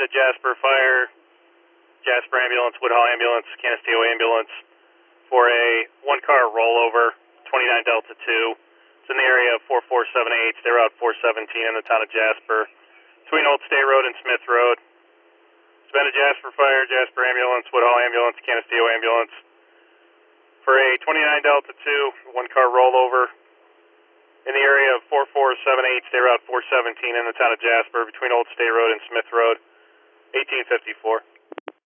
to Jasper Fire, Jasper Ambulance, Woodhull Ambulance, Canisteo Ambulance for a one-car rollover, 29 Delta 2. It's in the area of 4478, State Route 417 in the town of Jasper, between Old State Road and Smith Road. It's been a Jasper Fire, Jasper Ambulance, Woodhull Ambulance, Canisteo Ambulance for a 29 Delta 2, one-car rollover in the area of 4478, State Route 417 in the town of Jasper, between Old State Road and Smith Road, 1854.